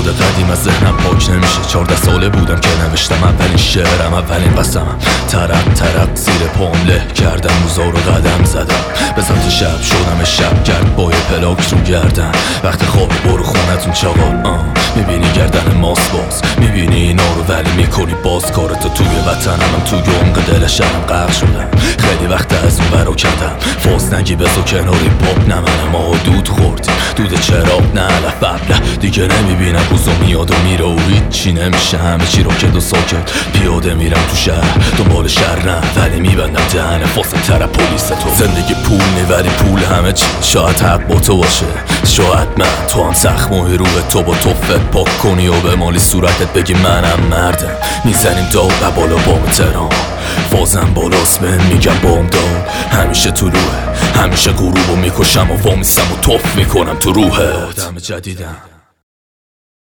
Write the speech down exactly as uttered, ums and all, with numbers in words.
یاد قدیم از ذهنم پاک نمیشه. چارده ساله بودم که نوشتم اولین شعرم، اولین قسمم. ترق ترق زیر پام له کردم، روزا رو قدم زدم. به سمت شب شدم شب گرد با یه پلاک رو گردن. وقت خوابی برو خونتون چاقال. آه میبینی گردن ماست باز، میبینی اینا رو ولی میکنی باز. کارتو توی وطنم، توی عمق دل شهرم غرق شدم. خیلی وقت از اون برا کردم فاز نگی بزو کناری پاپ. نه منم آقا دود خوردی، دود چراغ نه علف ببله. دیگه نمیبینم روزو میاد و میره و هیچی نمیشه. همه چی راکت و ساکت پیاده میرم تو شهر، دنبال شهر نه ولی میبندم دهن فاسد تر پلیس تو. زندگی پول میبری پول همه چی، شاید حق با تو باشه، شاید من. تو هم زخمای روح تو با توفت پاک کنی و به مالی صورتت بگی منم مردم. میزنیم داغ و بالا بام ترام، فازم بالاست بهم میگم بام داد. همیشه طلوعه، همیشه غروبو میکشم و وامیستم و توف میکنم تو روحت. آدم جدیدم